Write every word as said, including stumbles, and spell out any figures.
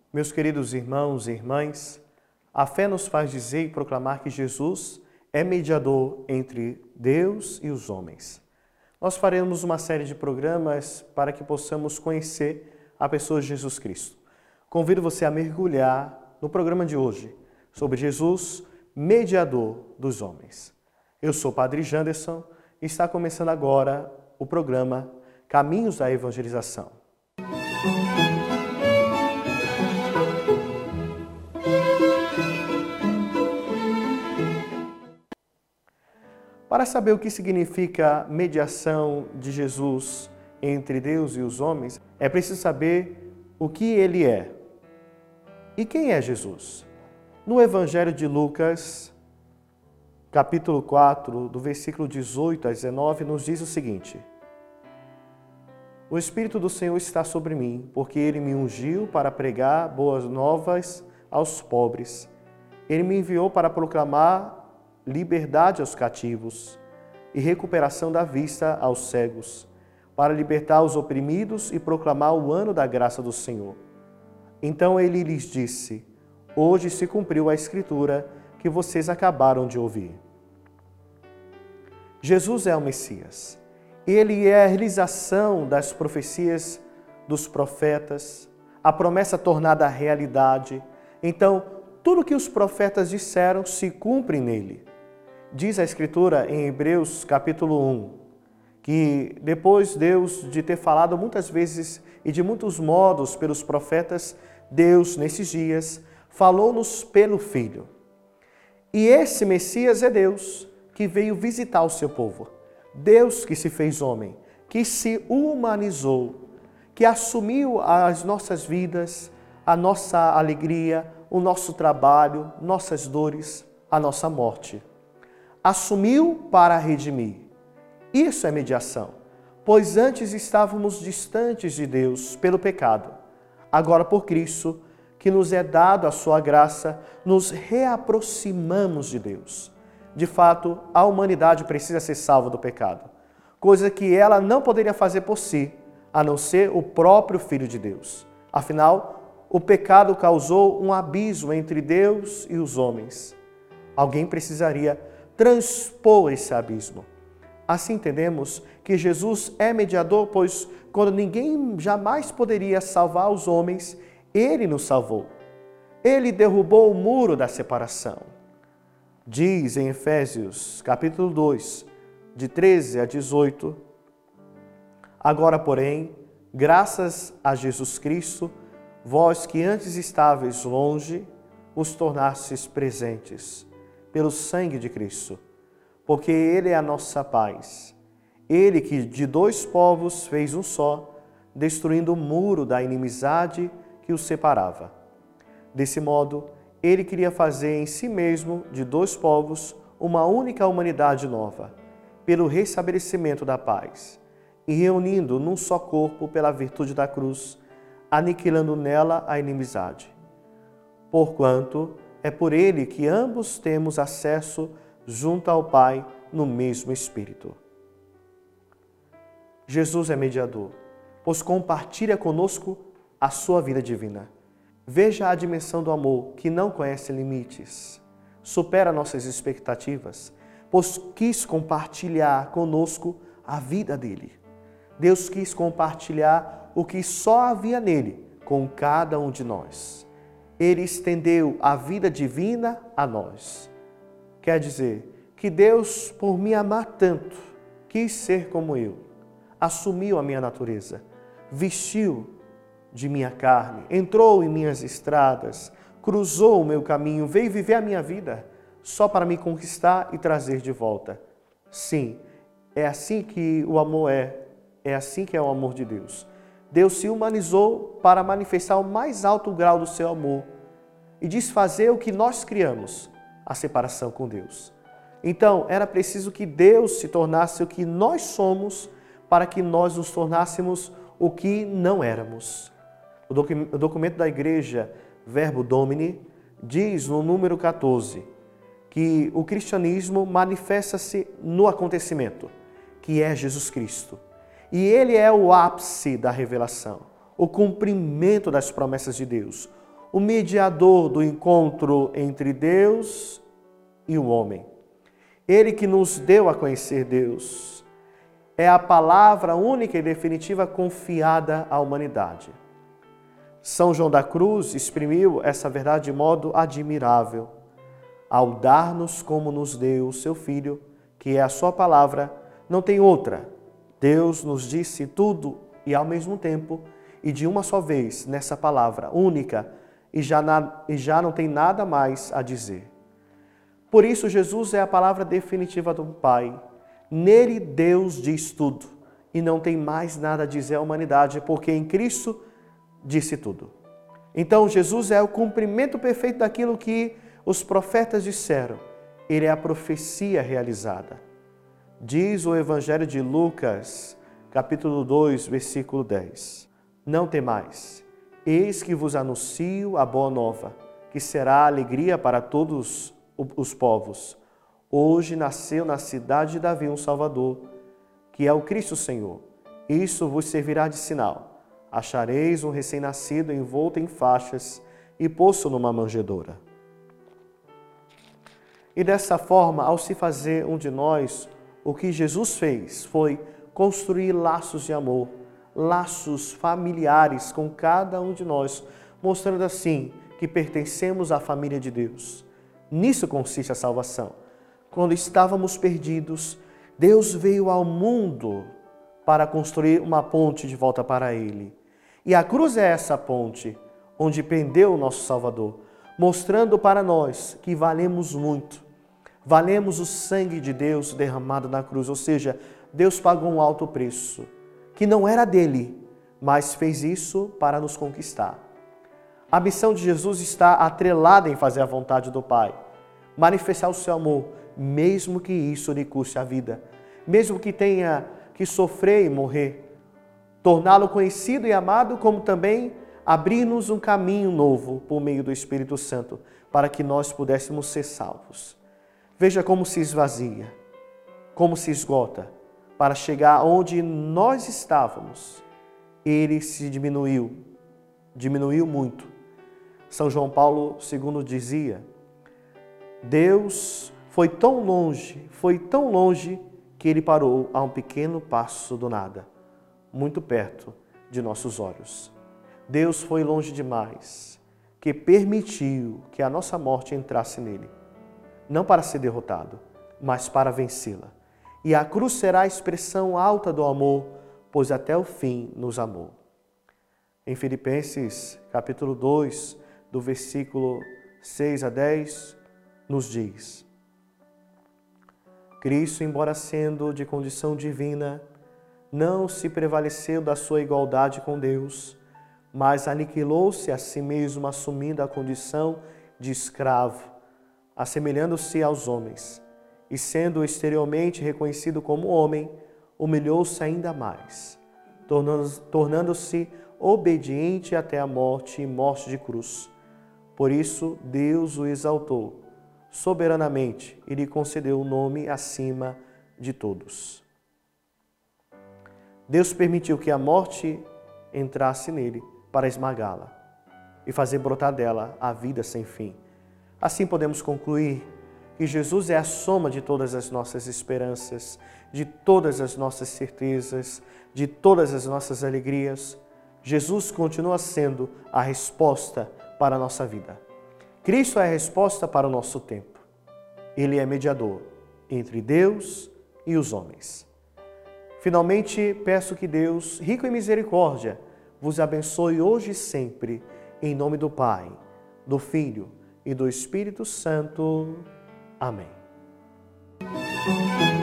Meus queridos irmãos e irmãs, a fé nos faz dizer e proclamar que Jesus é mediador entre Deus e os homens. Nós faremos uma série de programas para que possamos conhecer a pessoa de Jesus Cristo. Convido você a mergulhar no programa de hoje sobre Jesus, mediador dos homens. Eu sou o Padre Janderson e está começando agora o programa Caminhos da Evangelização. Para saber o que significa mediação de Jesus entre Deus e os homens, é preciso saber o que ele é. E quem é Jesus? No Evangelho de Lucas, capítulo quatro, do versículo dezoito a dezenove, nos diz o seguinte: O Espírito do Senhor está sobre mim, porque Ele me ungiu para pregar boas novas aos pobres. Ele me enviou para proclamar liberdade aos cativos e recuperação da vista aos cegos, para libertar os oprimidos e proclamar o ano da graça do Senhor. Então ele lhes disse: Hoje se cumpriu a escritura que vocês acabaram de ouvir. Jesus é o Messias. Ele é a realização das profecias dos profetas, a promessa tornada realidade. Então, tudo que os profetas disseram se cumpre nele. Diz a Escritura em Hebreus capítulo um, que depois Deus de ter falado muitas vezes e de muitos modos pelos profetas, Deus, nesses dias, falou-nos pelo Filho. E esse Messias é Deus que veio visitar o seu povo. Deus que se fez homem, que se humanizou, que assumiu as nossas vidas, a nossa alegria, o nosso trabalho, nossas dores, a nossa morte. Assumiu para redimir. Isso é mediação, pois antes estávamos distantes de Deus pelo pecado. Agora, por Cristo, que nos é dado a sua graça, nos reaproximamos de Deus. De fato, a humanidade precisa ser salva do pecado, coisa que ela não poderia fazer por si, a não ser o próprio Filho de Deus. Afinal, o pecado causou um abismo entre Deus e os homens. Alguém precisaria transpor esse abismo. Assim entendemos que Jesus é mediador, pois quando ninguém jamais poderia salvar os homens, Ele nos salvou. Ele derrubou o muro da separação. Diz em Efésios, capítulo dois, de treze a dezoito, Agora, porém, graças a Jesus Cristo, vós que antes estáveis longe, os tornastes presentes pelo sangue de Cristo, porque Ele é a nossa paz. Ele que de dois povos fez um só, destruindo o muro da inimizade que os separava. Desse modo, Ele queria fazer em si mesmo, de dois povos, uma única humanidade nova, pelo restabelecimento da paz, e reunindo num só corpo pela virtude da cruz, aniquilando nela a inimizade. Porquanto é por Ele que ambos temos acesso junto ao Pai no mesmo Espírito. Jesus é mediador, pois compartilha conosco a sua vida divina. Veja a dimensão do amor que não conhece limites, supera nossas expectativas, pois quis compartilhar conosco a vida dele. Deus quis compartilhar o que só havia nele com cada um de nós. Ele estendeu a vida divina a nós. Quer dizer que Deus, por me amar tanto, quis ser como eu, assumiu a minha natureza, vestiu de minha carne, entrou em minhas estradas, cruzou o meu caminho, veio viver a minha vida só para me conquistar e trazer de volta. Sim, é assim que o amor é, é assim que é o amor de Deus. Deus se humanizou para manifestar o mais alto grau do seu amor e desfazer o que nós criamos, a separação com Deus. Então, era preciso que Deus se tornasse o que nós somos para que nós nos tornássemos o que não éramos. O documento da Igreja, Verbo Domini, diz no número quatorze que o cristianismo manifesta-se no acontecimento, que é Jesus Cristo. E Ele é o ápice da revelação, o cumprimento das promessas de Deus, o mediador do encontro entre Deus e o homem. Ele que nos deu a conhecer Deus. É a palavra única e definitiva confiada à humanidade. São João da Cruz exprimiu essa verdade de modo admirável, ao dar-nos como nos deu o seu Filho, que é a sua palavra, não tem outra. Deus nos disse tudo e ao mesmo tempo, e de uma só vez, nessa palavra única, e já, na, e já não tem nada mais a dizer. Por isso, Jesus é a palavra definitiva do Pai. Nele, Deus diz tudo, e não tem mais nada a dizer à humanidade, porque em Cristo disse tudo. Então, Jesus é o cumprimento perfeito daquilo que os profetas disseram. Ele é a profecia realizada. Diz o Evangelho de Lucas, capítulo dois, versículo dez. Não temais, eis que vos anuncio a boa nova, que será alegria para todos os povos. Hoje nasceu na cidade de Davi um Salvador, que é o Cristo Senhor. Isso vos servirá de sinal. Achareis um recém-nascido envolto em faixas e posto numa manjedoura. E dessa forma, ao se fazer um de nós, o que Jesus fez foi construir laços de amor, laços familiares com cada um de nós, mostrando assim que pertencemos à família de Deus. Nisso consiste a salvação. Quando estávamos perdidos, Deus veio ao mundo para construir uma ponte de volta para Ele. E a cruz é essa ponte, onde pendeu o nosso Salvador, mostrando para nós que valemos muito. Valemos o sangue de Deus derramado na cruz, ou seja, Deus pagou um alto preço, que não era dele, mas fez isso para nos conquistar. A missão de Jesus está atrelada em fazer a vontade do Pai, manifestar o seu amor, mesmo que isso lhe custe a vida, mesmo que tenha que sofrer e morrer, torná-lo conhecido e amado, como também abrir-nos um caminho novo por meio do Espírito Santo, para que nós pudéssemos ser salvos. Veja como se esvazia, como se esgota, para chegar onde nós estávamos. Ele se diminuiu, diminuiu muito. São João Paulo segundo dizia, Deus foi tão longe, foi tão longe que ele parou a um pequeno passo do nada, muito perto de nossos olhos. Deus foi longe demais, que permitiu que a nossa morte entrasse nele, não para ser derrotado, mas para vencê-la. E a cruz será a expressão alta do amor, pois até o fim nos amou. Em Filipenses, capítulo dois, do versículo seis a dez, nos diz: Cristo, embora sendo de condição divina, não se prevaleceu da sua igualdade com Deus, mas aniquilou-se a si mesmo, assumindo a condição de escravo, assemelhando-se aos homens, e sendo exteriormente reconhecido como homem, humilhou-se ainda mais, tornando-se obediente até a morte e morte de cruz. Por isso, Deus o exaltou soberanamente e lhe concedeu o nome acima de todos. Deus permitiu que a morte entrasse nele para esmagá-la e fazer brotar dela a vida sem fim. Assim podemos concluir que Jesus é a soma de todas as nossas esperanças, de todas as nossas certezas, de todas as nossas alegrias. Jesus continua sendo a resposta para a nossa vida. Cristo é a resposta para o nosso tempo. Ele é mediador entre Deus e os homens. Finalmente, peço que Deus, rico em misericórdia, vos abençoe hoje e sempre, em nome do Pai, do Filho e do Espírito Santo. Amém.